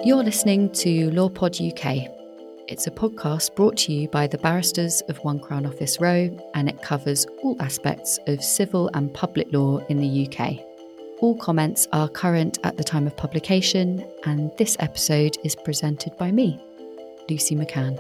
You're listening to LawPod UK. It's a podcast brought to you by the barristers of One Crown Office Row, and it covers all aspects of civil and public law in the UK. All comments are current at the time of publication, and this episode is presented by me, Lucy McCann.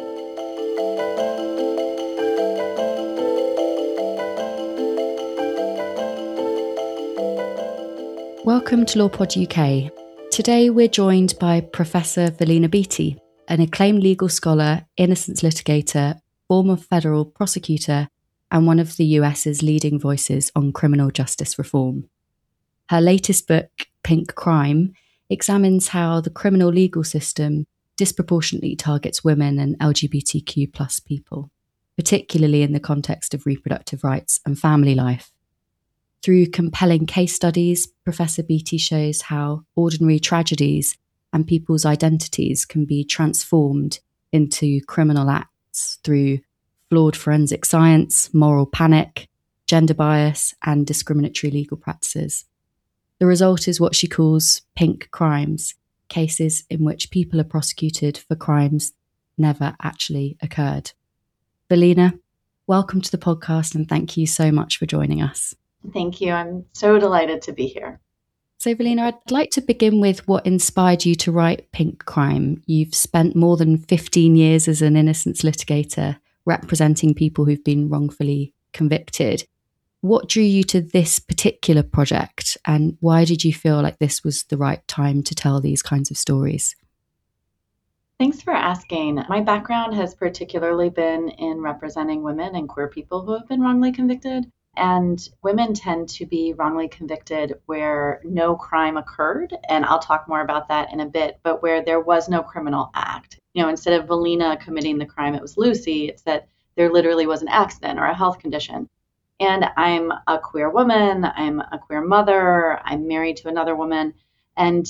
Welcome to LawPod UK. Today we're joined by Professor Velina Beatty, an acclaimed legal scholar, innocence litigator, former federal prosecutor, and one of the US's leading voices on criminal justice reform. Her latest book, Pink Crime, examines how the criminal legal system disproportionately targets women and LGBTQ+ people, particularly in the context of reproductive rights and family life. Through compelling case studies, Professor Beatty shows how ordinary tragedies and people's identities can be transformed into criminal acts through flawed forensic science, moral panic, gender bias, and discriminatory legal practices. The result is what she calls pink crimes, cases in which people are prosecuted for crimes never actually occurred. Velina, welcome to the podcast and thank you so much for joining us. Thank you. I'm so delighted to be here. So, Velina, I'd like to begin with what inspired you to write Pink Crime. You've spent more than 15 years as an innocence litigator representing people who've been wrongfully convicted. What drew you to this particular project, and why did you feel like this was the right time to tell these kinds of stories? Thanks for asking. My background has particularly been in representing women and queer people who have been wrongly convicted. And women tend to be wrongly convicted where no crime occurred. And I'll talk more about that in a bit, but where there was no criminal act. Instead of Velina committing the crime, it was Lucy. It's that there literally was an accident or a health condition. And I'm a queer woman. I'm a queer mother. I'm married to another woman. And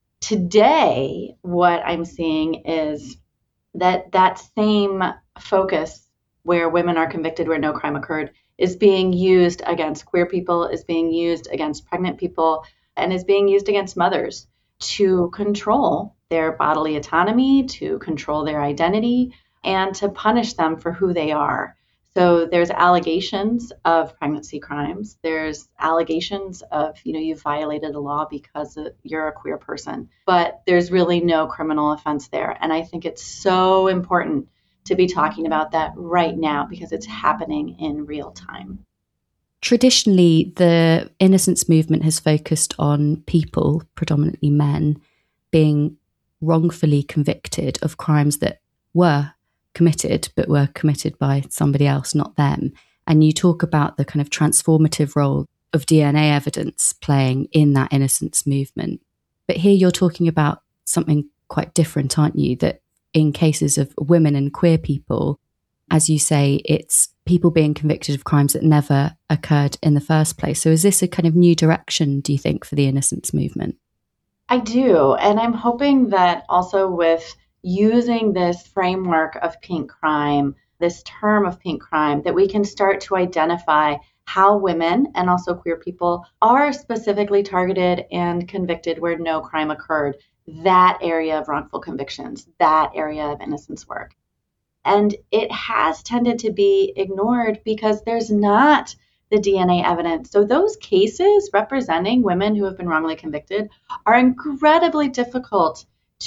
today, what I'm seeing is that same focus where women are convicted where no crime occurred is being used against queer people, is being used against pregnant people, and is being used against mothers to control their bodily autonomy, to control their identity, and to punish them for who they are. So there's allegations of pregnancy crimes. There's allegations of, you violated a law because you're a queer person, but there's really no criminal offense there. And I think it's so important to be talking about that right now because it's happening in real time. Traditionally, the innocence movement has focused on people, predominantly men, being wrongfully convicted of crimes that were committed, but were committed by somebody else, not them. And you talk about the kind of transformative role of DNA evidence playing in that innocence movement. But here you're talking about something quite different, aren't you? That in cases of women and queer people, as you say, it's people being convicted of crimes that never occurred in the first place. So is this a kind of new direction, do you think, for the innocence movement? I do. And I'm hoping that also with using this framework of pink crime, this term of pink crime, that we can start to identify how women and also queer people are specifically targeted and convicted where no crime occurred. That area of wrongful convictions, that area of innocence work. And it has tended to be ignored because there's not the DNA evidence. So those cases representing women who have been wrongly convicted are incredibly difficult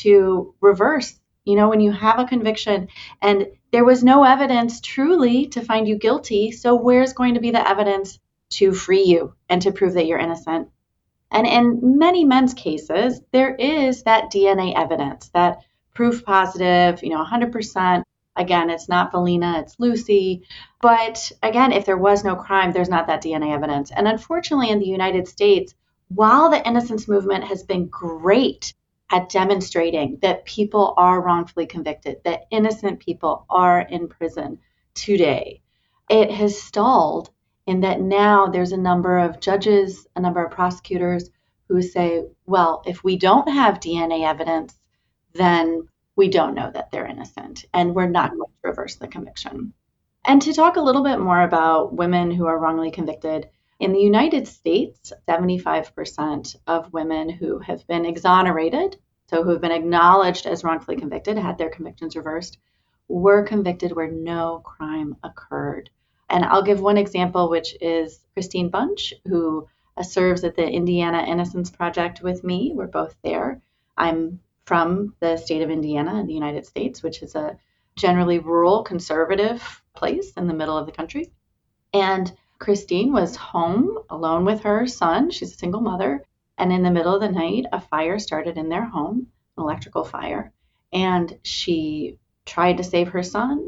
to reverse. When you have a conviction and there was no evidence truly to find you guilty, so where's going to be the evidence to free you and to prove that you're innocent? And in many men's cases, there is that DNA evidence, that proof positive, 100%. Again, it's not Velina, it's Lucy. But again, if there was no crime, there's not that DNA evidence. And unfortunately, in the United States, while the innocence movement has been great at demonstrating that people are wrongfully convicted, that innocent people are in prison today, it has stalled in that now there's a number of judges, a number of prosecutors who say, well, if we don't have DNA evidence, then we don't know that they're innocent and we're not going to reverse the conviction. And to talk a little bit more about women who are wrongly convicted, in the United States, 75% of women who have been exonerated so who have been acknowledged as wrongfully convicted, had their convictions reversed, were convicted where no crime occurred. And I'll give one example, which is Christine Bunch, who serves at the Indiana Innocence Project with me. We're both there. I'm from the state of Indiana in the United States, which is a generally rural, conservative place in the middle of the country. And Christine was home alone with her son. She's a single mother. And in the middle of the night, a fire started in their home, an electrical fire. And she tried to save her son.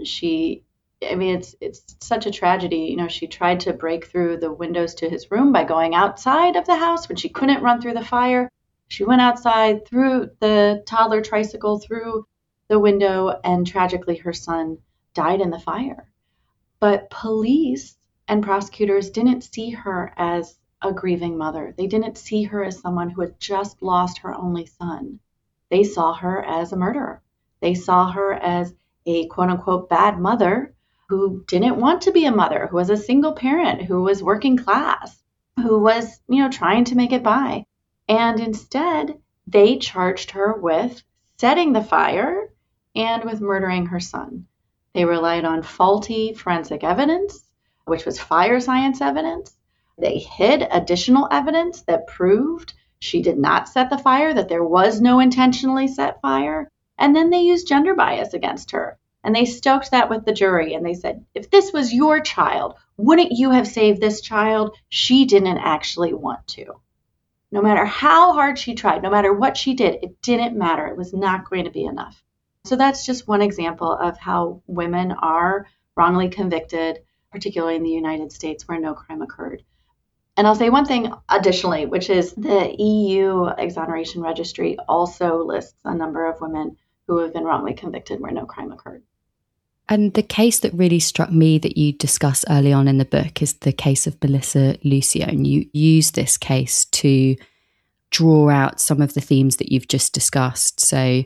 It's such a tragedy. She tried to break through the windows to his room by going outside of the house when she couldn't run through the fire. She went outside, threw the toddler tricycle through the window, and tragically her son died in the fire. But police and prosecutors didn't see her as a grieving mother. They didn't see her as someone who had just lost her only son. They saw her as a murderer. They saw her as a quote unquote bad mother who didn't want to be a mother, who was a single parent, who was working class, who was, trying to make it by. And instead, they charged her with setting the fire and with murdering her son. They relied on faulty forensic evidence, which was fire science evidence. They hid additional evidence that proved she did not set the fire, that there was no intentionally set fire. And then they used gender bias against her. And they stoked that with the jury. And they said, if this was your child, wouldn't you have saved this child? She didn't actually want to. No matter how hard she tried, no matter what she did, it didn't matter. It was not going to be enough. So that's just one example of how women are wrongly convicted, particularly in the United States where no crime occurred. And I'll say one thing additionally, which is the EU Exoneration Registry also lists a number of women who have been wrongly convicted where no crime occurred. And the case that really struck me that you discuss early on in the book is the case of Melissa Lucio. And you use this case to draw out some of the themes that you've just discussed. So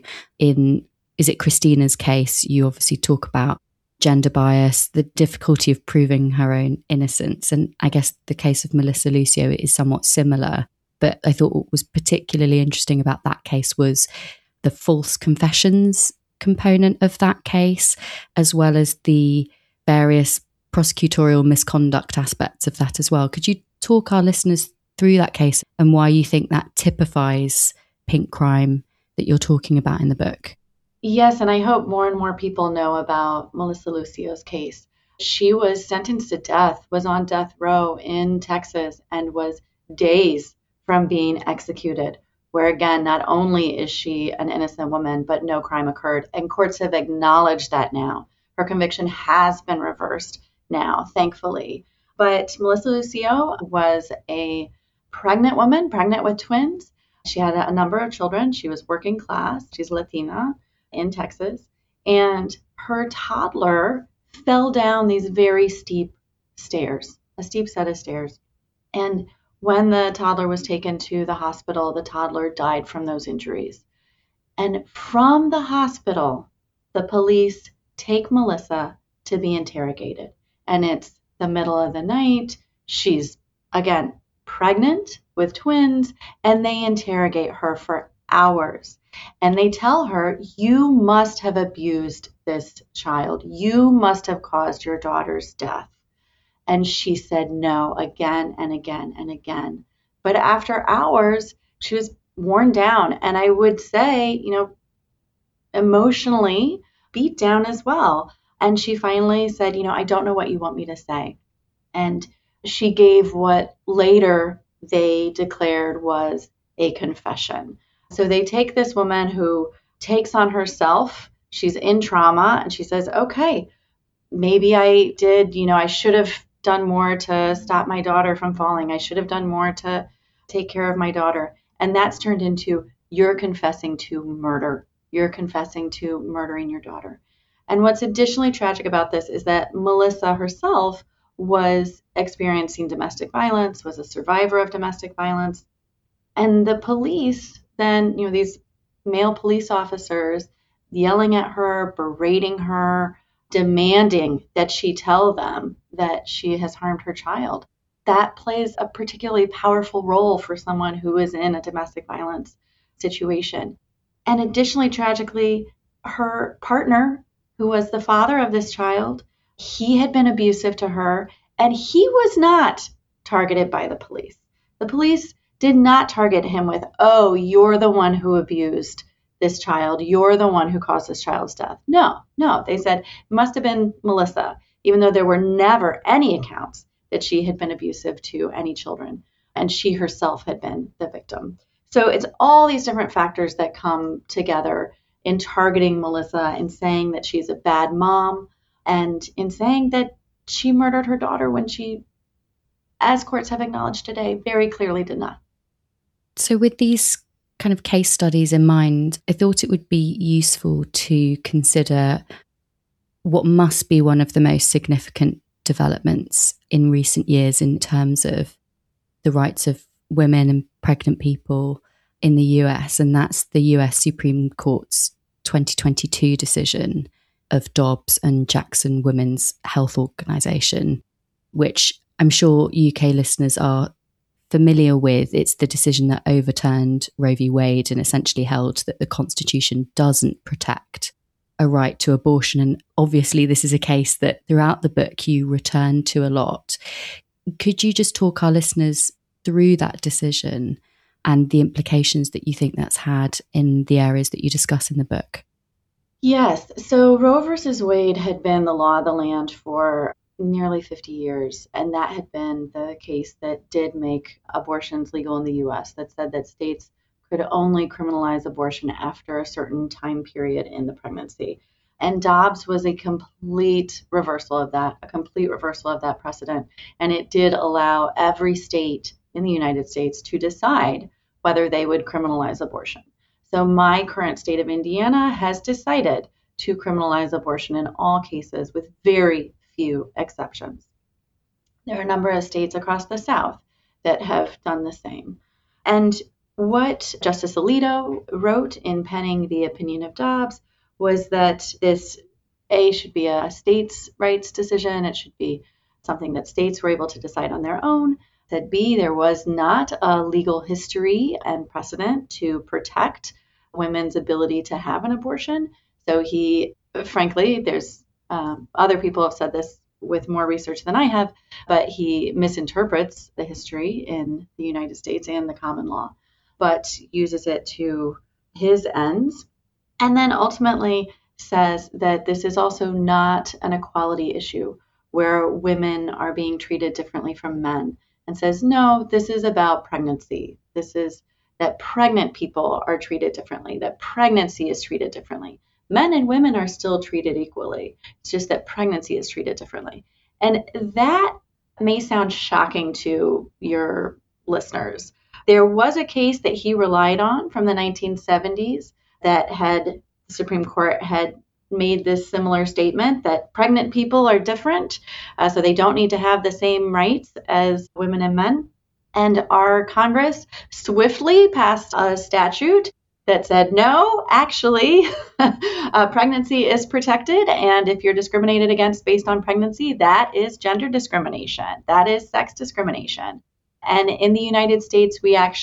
is it Christina's case? You obviously talk about gender bias, the difficulty of proving her own innocence. And I guess the case of Melissa Lucio is somewhat similar. But I thought what was particularly interesting about that case was the false confessions component of that case, as well as the various prosecutorial misconduct aspects of that as well. Could you talk our listeners through that case and why you think that typifies pink crime that you're talking about in the book? Yes, and I hope more and more people know about Melissa Lucio's case. She was sentenced to death, was on death row in Texas, and was days from being executed, where again, not only is she an innocent woman, but no crime occurred. And courts have acknowledged that now. Her conviction has been reversed now, thankfully. But Melissa Lucio was a pregnant woman, pregnant with twins. She had a number of children. She was working class. She's Latina in Texas. And her toddler fell down these very steep stairs, a steep set of stairs. And when the toddler was taken to the hospital, the toddler died from those injuries. And from the hospital, the police take Melissa to be interrogated. And it's the middle of the night. She's, again, pregnant with twins, and they interrogate her for hours. And they tell her, you must have abused this child. You must have caused your daughter's death. And she said no again and again and again. But after hours, she was worn down. And I would say, emotionally beat down as well. And she finally said, I don't know what you want me to say. And she gave what later they declared was a confession. So they take this woman who takes on herself, she's in trauma, and she says, okay, maybe I did, I should have done more to stop my daughter from falling. I should have done more to take care of my daughter. And that's turned into, you're confessing to murder. You're confessing to murdering your daughter. And what's additionally tragic about this is that Melissa herself was experiencing domestic violence, was a survivor of domestic violence. And the police then, these male police officers yelling at her, berating her, demanding that she tell them that she has harmed her child. That plays a particularly powerful role for someone who is in a domestic violence situation. And additionally, tragically, her partner, who was the father of this child, he had been abusive to her, and he was not targeted by the police. The police did not target him with, oh, you're the one who abused this child. You're the one who caused this child's death. No. They said it must have been Melissa, even though there were never any accounts that she had been abusive to any children, and she herself had been the victim. So it's all these different factors that come together in targeting Melissa and saying that she's a bad mom and in saying that she murdered her daughter when she, as courts have acknowledged today, very clearly did not. So with these kind of case studies in mind, I thought it would be useful to consider what must be one of the most significant developments in recent years in terms of the rights of women and pregnant people in the US, and that's the US Supreme Court's 2022 decision of Dobbs and Jackson Women's Health Organisation, which I'm sure UK listeners are familiar with. It's the decision that overturned Roe v. Wade and essentially held that the Constitution doesn't protect a right to abortion. And obviously, this is a case that throughout the book you return to a lot. Could you just talk our listeners through that decision and the implications that you think that's had in the areas that you discuss in the book? Yes. So Roe versus Wade had been the law of the land for nearly 50 years. And that had been the case that did make abortions legal in the US, that said that states could only criminalize abortion after a certain time period in the pregnancy. And Dobbs was a complete reversal of that precedent. And it did allow every state in the United States to decide whether they would criminalize abortion. So my current state of Indiana has decided to criminalize abortion in all cases with very few exceptions. There are a number of states across the South that have done the same. And what Justice Alito wrote in penning the opinion of Dobbs was that this, A, should be a states' rights decision. It should be something that states were able to decide on their own. That B, there was not a legal history and precedent to protect women's ability to have an abortion. So he, frankly, there's other people have said this with more research than I have, but he misinterprets the history in the United States and the common law, but uses it to his ends. And then ultimately says that this is also not an equality issue where women are being treated differently from men, and says, no, this is about pregnancy. This is that pregnant people are treated differently, that pregnancy is treated differently. Men and women are still treated equally. It's just that pregnancy is treated differently. And that may sound shocking to your listeners. There was a case that he relied on from the 1970s that the Supreme Court had made this similar statement that pregnant people are different, so they don't need to have the same rights as women and men. And our Congress swiftly passed a statute that said, no, actually, pregnancy is protected. And if you're discriminated against based on pregnancy, that is gender discrimination. That is sex discrimination. And in the United States,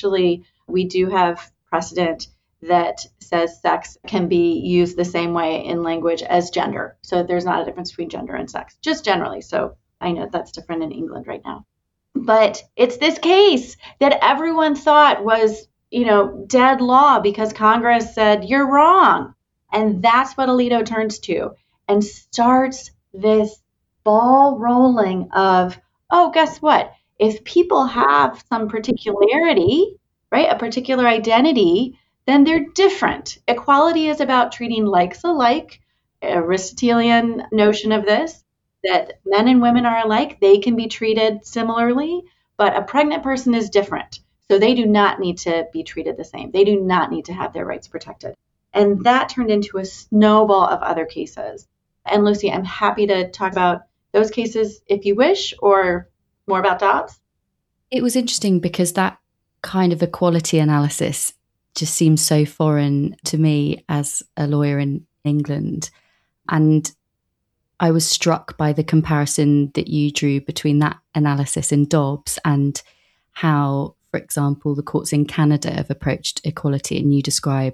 we do have precedent that says sex can be used the same way in language as gender. So there's not a difference between gender and sex, just generally. So I know that's different in England right now. But it's this case that everyone thought was, dead law because Congress said, you're wrong. And that's what Alito turns to and starts this ball rolling of, oh, guess what? If people have some particularity, right, a particular identity, then they're different. Equality is about treating likes alike, a Aristotelian notion of this, that men and women are alike. They can be treated similarly, but a pregnant person is different. So they do not need to be treated the same. They do not need to have their rights protected. And that turned into a snowball of other cases. And Lucy, I'm happy to talk about those cases if you wish, or more about Dobbs. It was interesting because that kind of equality analysis just seems so foreign to me as a lawyer in England. And I was struck by the comparison that you drew between that analysis in Dobbs and how, for example, the courts in Canada have approached equality. And you describe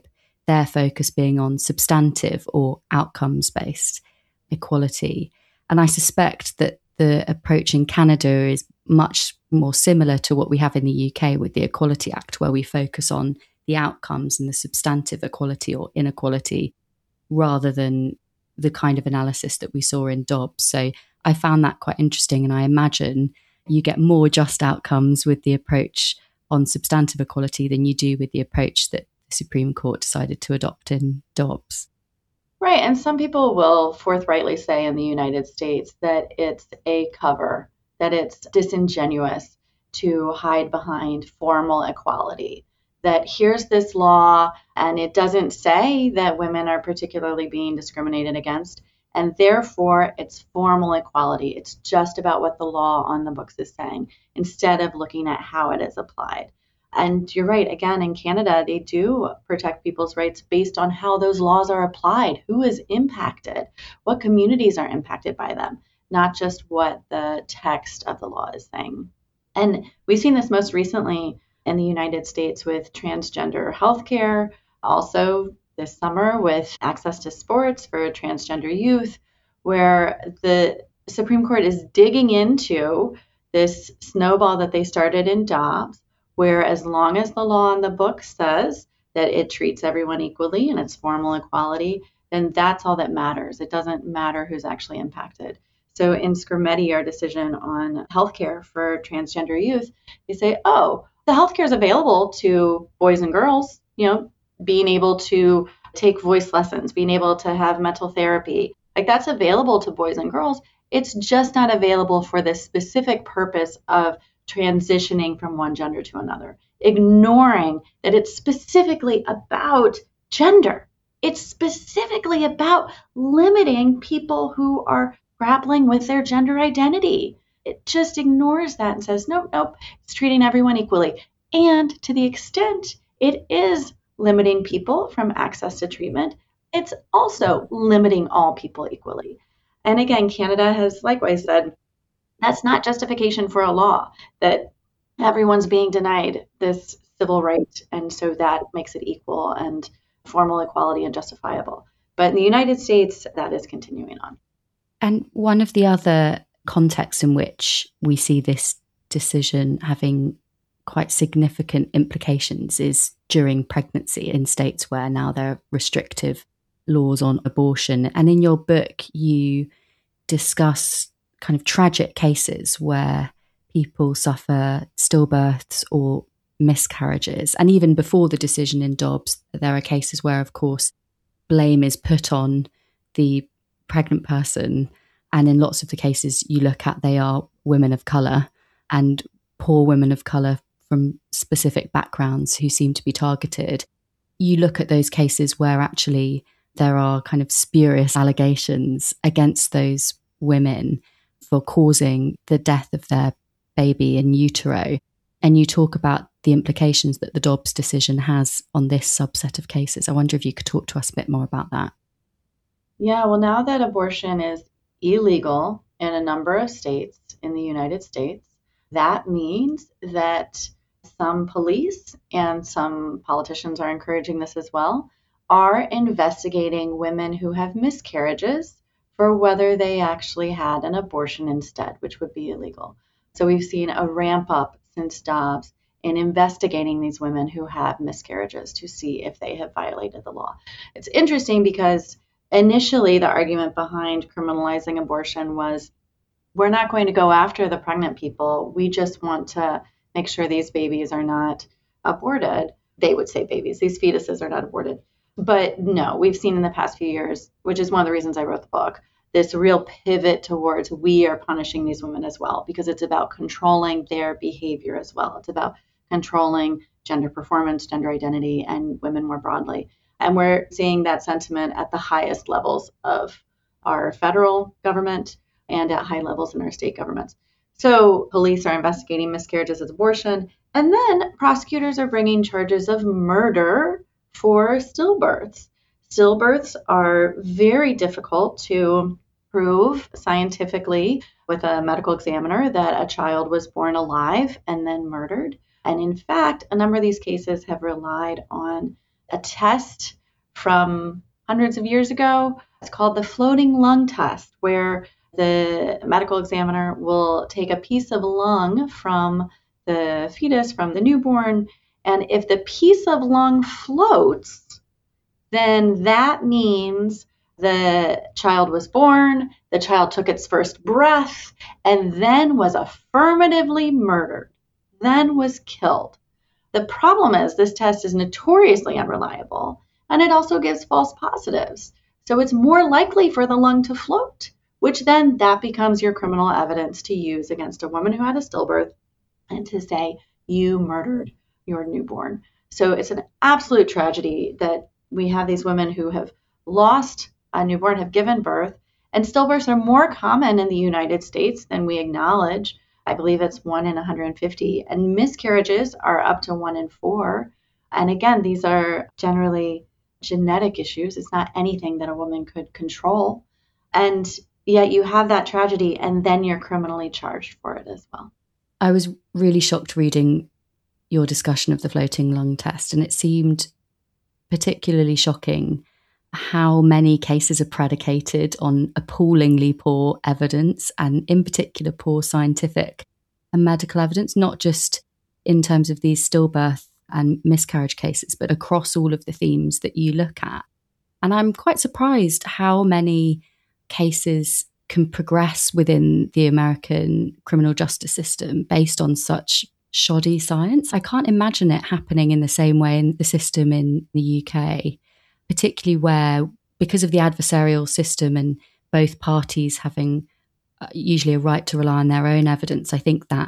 their focus being on substantive or outcomes-based equality. And I suspect that the approach in Canada is much more similar to what we have in the UK with the Equality Act, where we focus on the outcomes and the substantive equality or inequality rather than the kind of analysis that we saw in Dobbs. So I found that quite interesting, and I imagine you get more just outcomes with the approach on substantive equality than you do with the approach that the Supreme Court decided to adopt in Dobbs. Right. And some people will forthrightly say in the United States that it's a cover, that it's disingenuous to hide behind formal equality, that here's this law and it doesn't say that women are particularly being discriminated against, and therefore it's formal equality. It's just about what the law on the books is saying instead of looking at how it is applied. And you're right, again, in Canada, they do protect people's rights based on how those laws are applied, who is impacted, what communities are impacted by them, not just what the text of the law is saying. And we've seen this most recently in the United States with transgender healthcare, also this summer with access to sports for transgender youth, where the Supreme Court is digging into this snowball that they started in Dobbs, where as long as the law on the book says that it treats everyone equally and it's formal equality, then that's all that matters. It doesn't matter who's actually impacted. So in Skrmetti, our decision on healthcare for transgender youth, they say, oh, the healthcare is available to boys and girls, being able to take voice lessons, being able to have mental therapy. Like that's available to boys and girls. It's just not available for the specific purpose of transitioning from one gender to another, ignoring that it's specifically about gender. It's specifically about limiting people who are grappling with their gender identity. It just ignores that and says, nope, it's treating everyone equally. And to the extent it is limiting people from access to treatment, it's also limiting all people equally. And again, Canada has likewise said, that's not justification for a law, that everyone's being denied this civil right, and so that makes it equal and formal equality and justifiable. But in the United States, that is continuing on. And one of the other contexts in which we see this decision having quite significant implications is during pregnancy in states where now there are restrictive laws on abortion. And in your book, you discuss kind of tragic cases where people suffer stillbirths or miscarriages. And even before the decision in Dobbs, there are cases where, of course, blame is put on the pregnant person. And in lots of the cases you look at, they are women of colour and poor women of colour from specific backgrounds who seem to be targeted. You look at those cases where actually there are kind of spurious allegations against those women for causing the death of their baby in utero. And you talk about the implications that the Dobbs decision has on this subset of cases. I wonder if you could talk to us a bit more about that. Yeah, well, now that abortion is illegal in a number of states in the United States, that means that some police and some politicians are encouraging this as well, are investigating women who have miscarriages for whether they actually had an abortion instead, which would be illegal. So we've seen a ramp up since Dobbs in investigating these women who have miscarriages to see if they have violated the law. It's interesting because initially the argument behind criminalizing abortion was, we're not going to go after the pregnant people. We just want to make sure these babies are not aborted. They would say babies, these fetuses are not aborted. But no, we've seen in the past few years, which is one of the reasons I wrote the book, this real pivot towards we are punishing these women as well, because it's about controlling their behavior as well. It's about controlling gender performance, gender identity, and women more broadly. And we're seeing that sentiment at the highest levels of our federal government and at high levels in our state governments. So police are investigating miscarriages as abortion, and then prosecutors are bringing charges of murder for stillbirths. Stillbirths are very difficult to prove scientifically with a medical examiner that a child was born alive and then murdered. And in fact, a number of these cases have relied on a test from hundreds of years ago. It's called the floating lung test, where the medical examiner will take a piece of lung from the fetus, from the newborn, and if the piece of lung floats, then that means the child was born, the child took its first breath, and then was affirmatively murdered, then was killed. The problem is this test is notoriously unreliable, and it also gives false positives. So it's more likely for the lung to float, which then that becomes your criminal evidence to use against a woman who had a stillbirth and to say you murdered your newborn. So it's an absolute tragedy that we have these women who have lost a newborn, have given birth, and stillbirths are more common in the United States than we acknowledge. I believe it's 1 in 150, and miscarriages are up to 1 in 4. And again, these are generally genetic issues. It's not anything that a woman could control. And yet you have that tragedy, and then you're criminally charged for it as well. I was really shocked reading your discussion of the floating lung test, and it seemed particularly shocking how many cases are predicated on appallingly poor evidence, and in particular poor scientific and medical evidence, not just in terms of these stillbirth and miscarriage cases, but across all of the themes that you look at. And I'm quite surprised how many cases can progress within the American criminal justice system based on such shoddy science. I can't imagine it happening in the same way in the system in the UK, particularly where, because of the adversarial system and both parties having usually a right to rely on their own evidence, I think that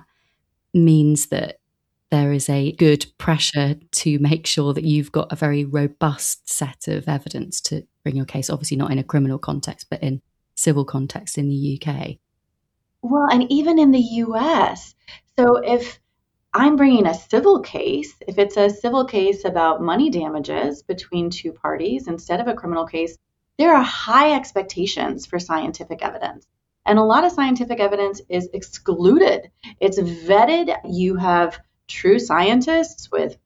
means that there is a good pressure to make sure that you've got a very robust set of evidence to bring your case, obviously not in a criminal context, but in civil context in the UK. Well, and even in the US. So if I'm bringing a civil case, if it's a civil case about money damages between two parties instead of a criminal case, there are high expectations for scientific evidence. And a lot of scientific evidence is excluded. It's vetted. You have true scientists with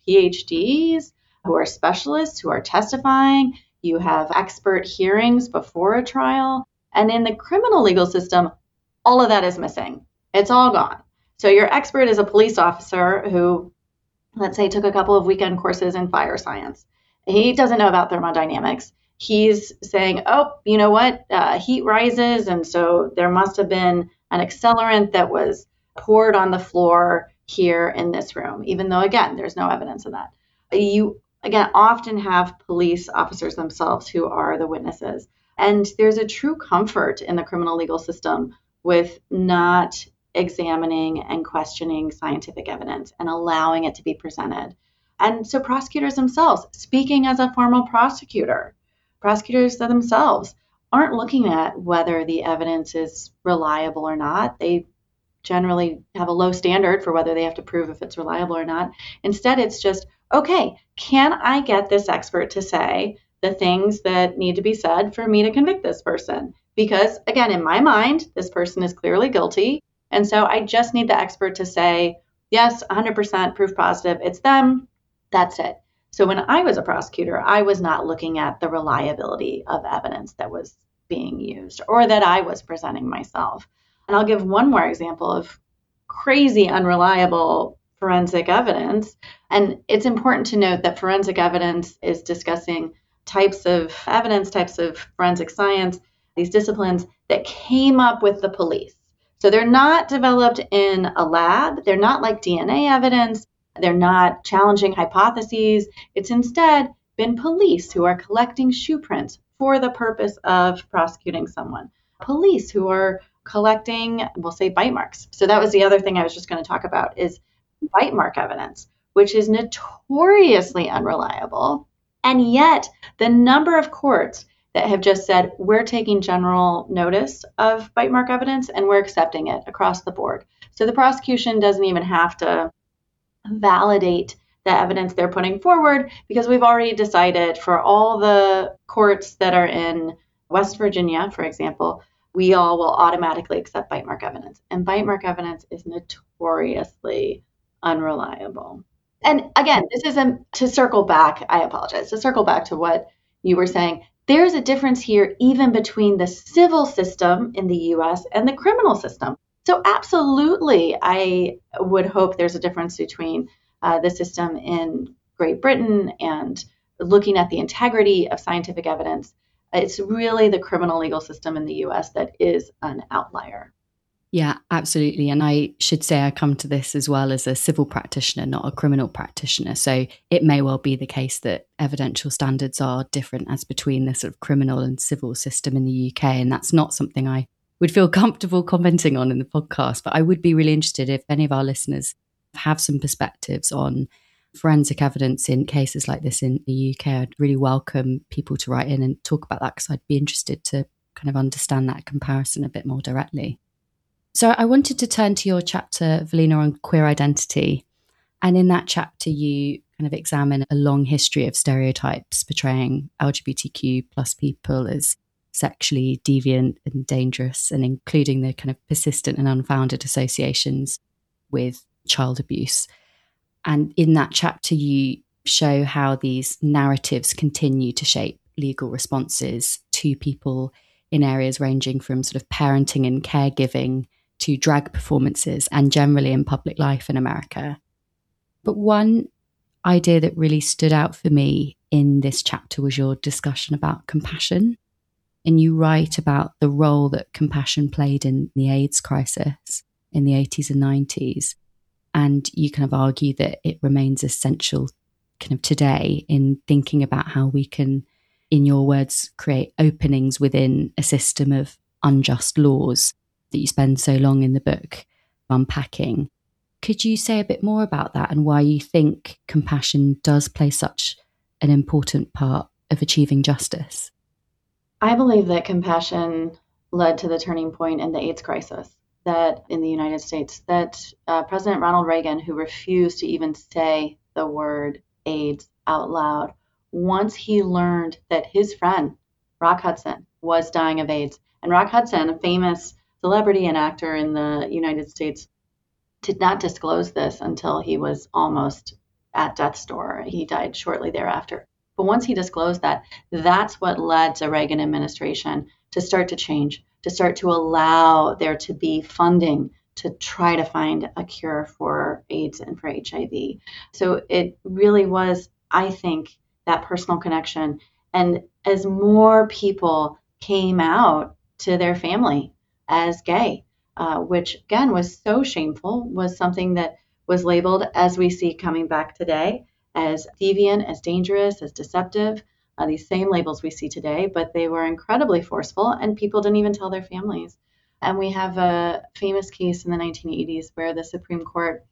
PhDs who are specialists who are testifying. You have expert hearings before a trial. And in the criminal legal system, all of that is missing. It's all gone. So your expert is a police officer who, let's say, took a couple of weekend courses in fire science. He doesn't know about thermodynamics. He's saying, oh, you know what? Heat rises, and so there must have been an accelerant that was poured on the floor here in this room, even though, again, there's no evidence of that. You, again, often have police officers themselves who are the witnesses. And there's a true comfort in the criminal legal system with not examining and questioning scientific evidence and allowing it to be presented. And so prosecutors themselves, speaking as a formal prosecutor, prosecutors themselves aren't looking at whether the evidence is reliable or not. They generally have a low standard for whether they have to prove if it's reliable or not. Instead, it's just, okay, can I get this expert to say the things that need to be said for me to convict this person? Because, again, in my mind, this person is clearly guilty. And so I just need the expert to say, yes, 100% proof positive, it's them, that's it. So when I was a prosecutor, I was not looking at the reliability of evidence that was being used or that I was presenting myself. And I'll give one more example of crazy unreliable forensic evidence. And it's important to note that forensic evidence is discussing types of evidence, types of forensic science, these disciplines that came up with the police. So they're not developed in a lab. They're not like DNA evidence. They're not challenging hypotheses. It's instead been police who are collecting shoe prints for the purpose of prosecuting someone. Police who are collecting, we'll say, bite marks. So that was the other thing I was just going to talk about is bite mark evidence, which is notoriously unreliable. And yet the number of courts that have just said, we're taking general notice of bite mark evidence and we're accepting it across the board. So the prosecution doesn't even have to validate the evidence they're putting forward because we've already decided for all the courts that are in West Virginia, for example, we all will automatically accept bite mark evidence. And bite mark evidence is notoriously unreliable. And again, this isn't to circle back, I apologize, to circle back to what you were saying there's a difference here even between the civil system in the US and the criminal system. So absolutely, I would hope there's a difference between the system in Great Britain and looking at the integrity of scientific evidence. It's really the criminal legal system in the US that is an outlier. Yeah, absolutely. And I should say I come to this as well as a civil practitioner, not a criminal practitioner. So it may well be the case that evidential standards are different as between the sort of criminal and civil system in the UK. And that's not something I would feel comfortable commenting on in the podcast. But I would be really interested if any of our listeners have some perspectives on forensic evidence in cases like this in the UK. I'd really welcome people to write in and talk about that, because I'd be interested to kind of understand that comparison a bit more directly. So I wanted to turn to your chapter, Velina, on queer identity. And in that chapter, you kind of examine a long history of stereotypes portraying LGBTQ plus people as sexually deviant and dangerous, and including the kind of persistent and unfounded associations with child abuse. And in that chapter, you show how these narratives continue to shape legal responses to people in areas ranging from sort of parenting and caregiving to drag performances and generally in public life in America. But one idea that really stood out for me in this chapter was your discussion about compassion. And you write about the role that compassion played in the AIDS crisis in the 80s and 90s. And you kind of argue that it remains essential kind of today in thinking about how we can, in your words, create openings within a system of unjust laws that you spend so long in the book unpacking. Could you say a bit more about that and why you think compassion does play such an important part of achieving justice? I believe that compassion led to the turning point in the AIDS crisis that in the United States, that President Ronald Reagan, who refused to even say the word AIDS out loud, once he learned that his friend, Rock Hudson, was dying of AIDS. And Rock Hudson, a famous celebrity and actor in the United States, did not disclose this until he was almost at death's door. He died shortly thereafter. But once he disclosed that, that's what led the Reagan administration to start to change, to start to allow there to be funding to try to find a cure for AIDS and for HIV. So it really was, I think, that personal connection. And as more people came out to their family as gay, which again was so shameful, was something that was labeled, as we see coming back today, as deviant, as dangerous, as deceptive, these same labels we see today, but they were incredibly forceful and people didn't even tell their families. And we have a famous case in the 1980s where the Supreme Court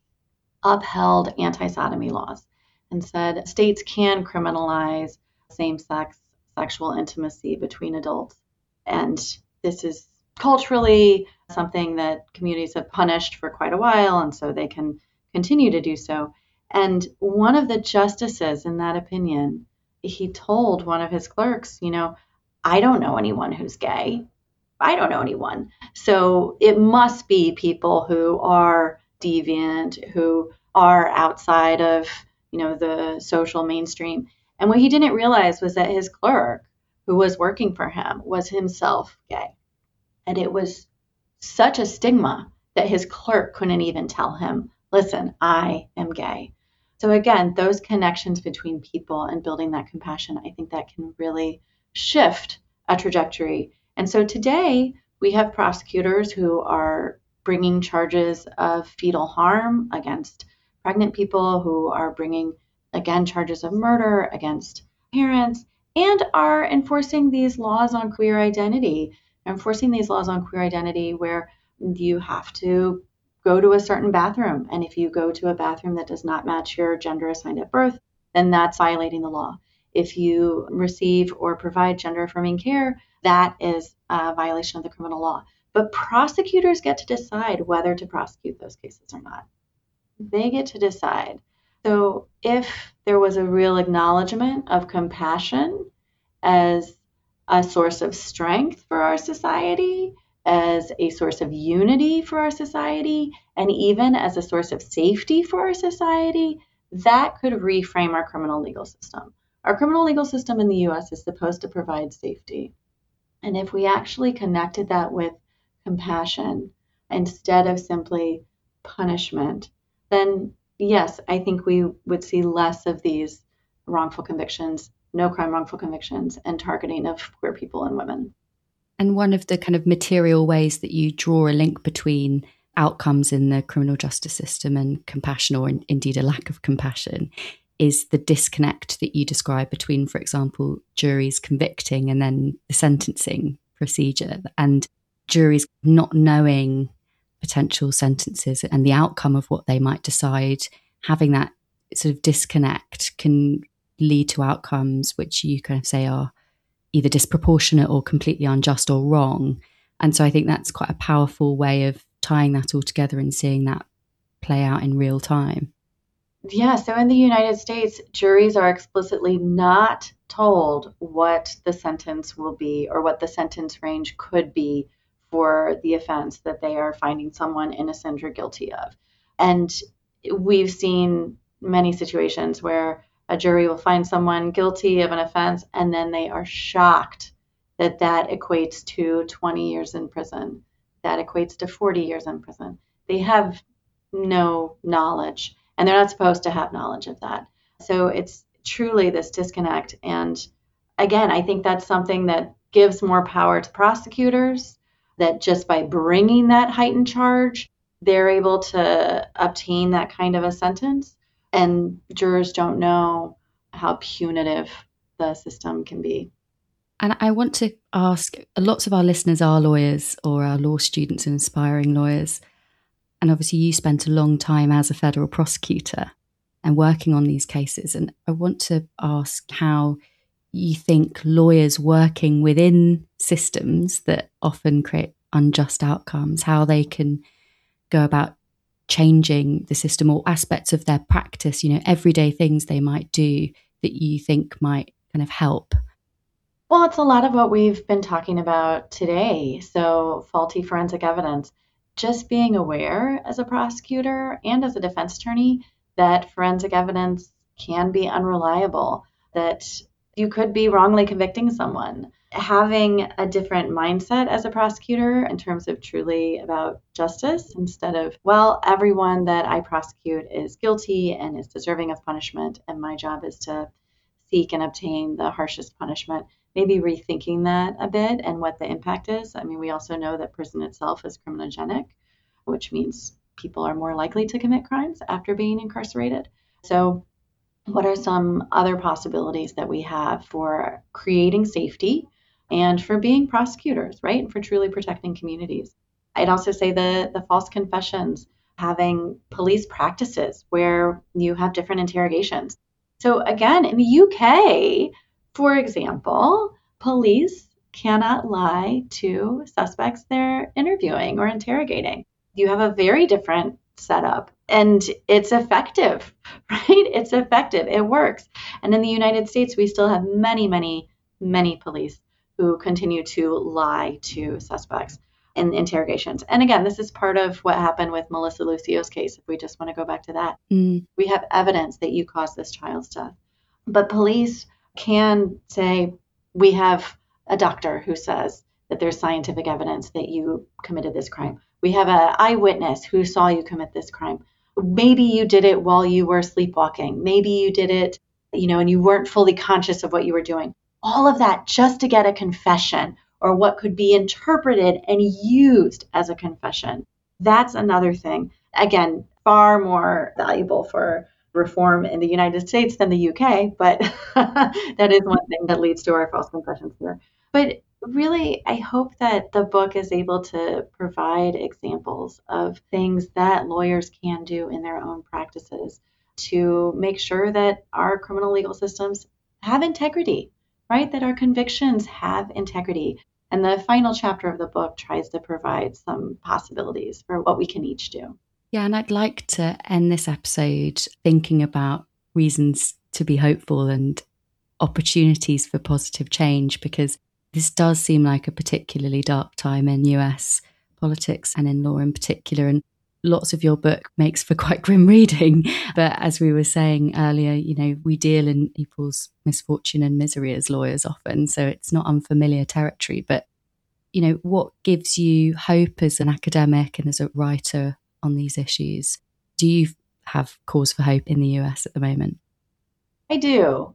upheld anti-sodomy laws and said states can criminalize same-sex sexual intimacy between adults. And this is culturally something that communities have punished for quite a while, and so they can continue to do so. And one of the justices in that opinion, he told one of his clerks, I don't know anyone who's gay. I don't know anyone. So it must be people who are deviant, who are outside of, the social mainstream. And what he didn't realize was that his clerk, who was working for him, was himself gay. And it was such a stigma that his clerk couldn't even tell him, listen, I am gay. So again, those connections between people and building that compassion, I think that can really shift a trajectory. And so today we have prosecutors who are bringing charges of fetal harm against pregnant people, who are bringing, again, charges of murder against parents, and are enforcing these laws on queer identity, where you have to go to a certain bathroom. And if you go to a bathroom that does not match your gender assigned at birth, then that's violating the law. If you receive or provide gender affirming care, that is a violation of the criminal law. But prosecutors get to decide whether to prosecute those cases or not. They get to decide. So if there was a real acknowledgement of compassion as a source of strength for our society, as a source of unity for our society, and even as a source of safety for our society, that could reframe our criminal legal system. Our criminal legal system in the US is supposed to provide safety. And if we actually connected that with compassion instead of simply punishment, then yes, I think we would see less of these wrongful convictions, no crime wrongful convictions, and targeting of queer people and women. And one of the kind of material ways that you draw a link between outcomes in the criminal justice system and compassion, or indeed a lack of compassion, is the disconnect that you describe between, for example, juries convicting and then the sentencing procedure, and juries not knowing potential sentences and the outcome of what they might decide. Having that sort of disconnect can lead to outcomes which you kind of say are either disproportionate or completely unjust or wrong. And so I think that's quite a powerful way of tying that all together and seeing that play out in real time. Yeah, so in the United States, juries are explicitly not told what the sentence will be or what the sentence range could be for the offense that they are finding someone innocent or guilty of. And we've seen many situations where a jury will find someone guilty of an offense and then they are shocked that that equates to 20 years in prison, that equates to 40 years in prison. They have no knowledge. And they're not supposed to have knowledge of that. So it's truly this disconnect. And again, I think that's something that gives more power to prosecutors, that just by bringing that heightened charge, they're able to obtain that kind of a sentence. And jurors don't know how punitive the system can be. And I want to ask, lots of our listeners are lawyers or are law students and aspiring lawyers. And obviously you spent a long time as a federal prosecutor and working on these cases. And I want to ask how you think lawyers working within systems that often create unjust outcomes, how they can go about changing the system or aspects of their practice, everyday things they might do that you think might kind of help. Well, it's a lot of what we've been talking about today. So faulty forensic evidence. Just being aware as a prosecutor and as a defense attorney that forensic evidence can be unreliable, that you could be wrongly convicting someone. Having a different mindset as a prosecutor in terms of truly about justice instead of, well, everyone that I prosecute is guilty and is deserving of punishment, and my job is to seek and obtain the harshest punishment. Maybe rethinking that a bit and what the impact is. I mean, we also know that prison itself is criminogenic, which means people are more likely to commit crimes after being incarcerated. So what are some other possibilities that we have for creating safety and for being prosecutors, right? And for truly protecting communities. I'd also say the false confessions, having police practices where you have different interrogations. So again, in the UK, for example, police cannot lie to suspects they're interviewing or interrogating. You have a very different setup, and it's effective, right? It's effective. It works. And in the United States, we still have many, many, many police who continue to lie to suspects in interrogations. And again, this is part of what happened with Melissa Lucio's case, if we just want to go back to that. We have evidence that you caused this child's death. But police can say, we have a doctor who says that there's scientific evidence that you committed this crime. We have an eyewitness who saw you commit this crime. Maybe you did it while you were sleepwalking. Maybe you did it, and you weren't fully conscious of what you were doing. All of that just to get a confession or what could be interpreted and used as a confession. That's another thing. Again, far more valuable for reform in the United States than the UK, but that is one thing that leads to our false confessions here. But really, I hope that the book is able to provide examples of things that lawyers can do in their own practices to make sure that our criminal legal systems have integrity, right? That our convictions have integrity. And the final chapter of the book tries to provide some possibilities for what we can each do. Yeah, and I'd like to end this episode thinking about reasons to be hopeful and opportunities for positive change, because this does seem like a particularly dark time in US politics and in law in particular. And lots of your book makes for quite grim reading. But as we were saying earlier, you know, we deal in people's misfortune and misery as lawyers often, so it's not unfamiliar territory. But, you know, what gives you hope as an academic and as a writer on these issues? Do you have cause for hope in the US at the moment? I do.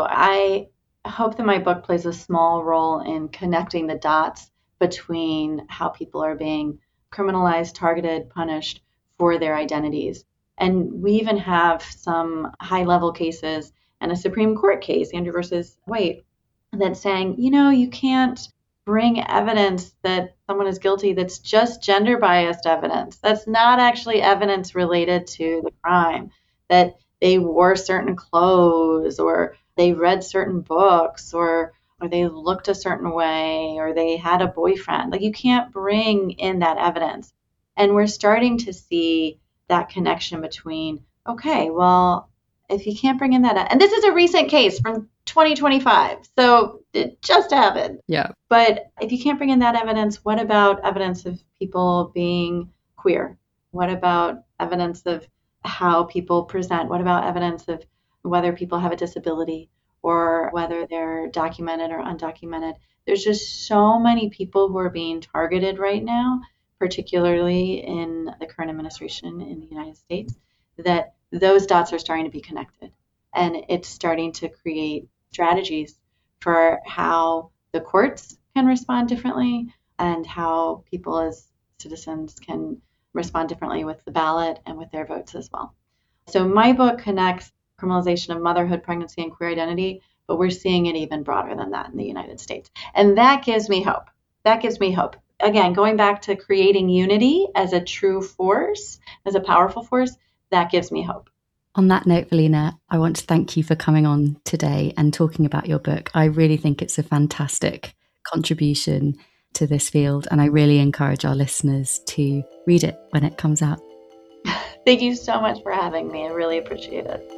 I hope that my book plays a small role in connecting the dots between how people are being criminalized, targeted, punished for their identities. And we even have some high level cases and a Supreme Court case, Andrew versus White, that's saying, you know, you can't bring evidence that someone is guilty that's just gender biased evidence. That's not actually evidence related to the crime, that they wore certain clothes or they read certain books or they looked a certain way or they had a boyfriend. Like, you can't bring in that evidence. And we're starting to see that connection between, okay, well, if you can't bring in that, and this is a recent case from 2025, so it just happened. Yeah. But if you can't bring in that evidence, what about evidence of people being queer? What about evidence of how people present? What about evidence of whether people have a disability or whether they're documented or undocumented? There's just so many people who are being targeted right now, particularly in the current administration in the United States, that those dots are starting to be connected. And it's starting to create strategies for how the courts can respond differently and how people as citizens can respond differently with the ballot and with their votes as well. So my book connects criminalization of motherhood, pregnancy, and queer identity, but we're seeing it even broader than that in the United States. And that gives me hope. Again, going back to creating unity as a true force, as a powerful force, that gives me hope. On that note, Velina, I want to thank you for coming on today and talking about your book. I really think it's a fantastic contribution to this field, and I really encourage our listeners to read it when it comes out. Thank you so much for having me. I really appreciate it.